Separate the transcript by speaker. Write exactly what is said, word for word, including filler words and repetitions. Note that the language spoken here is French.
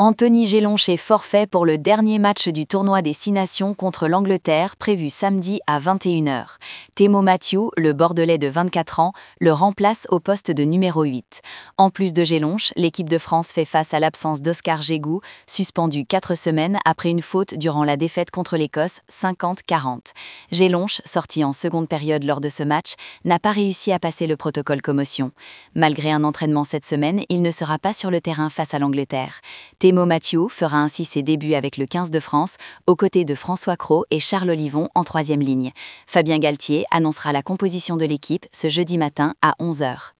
Speaker 1: Anthony Gelonche est forfait pour le dernier match du tournoi des Six Nations contre l'Angleterre prévu samedi à vingt et une heures. Thémo Mathieu, le Bordelais de vingt-quatre ans, le remplace au poste de numéro huit. En plus de Gelonche, l'équipe de France fait face à l'absence d'Oscar Gégou, suspendu quatre semaines après une faute durant la défaite contre l'Écosse cinquante à quarante. Gelonche, sorti en seconde période lors de ce match, n'a pas réussi à passer le protocole commotion. Malgré un entraînement cette semaine, il ne sera pas sur le terrain face à l'Angleterre. Thémo Mathieu fera ainsi ses débuts avec le quinze de France, aux côtés de François Cros et Charles Olivon en troisième ligne. Fabien Galtier annoncera la composition de l'équipe ce jeudi matin à onze heures.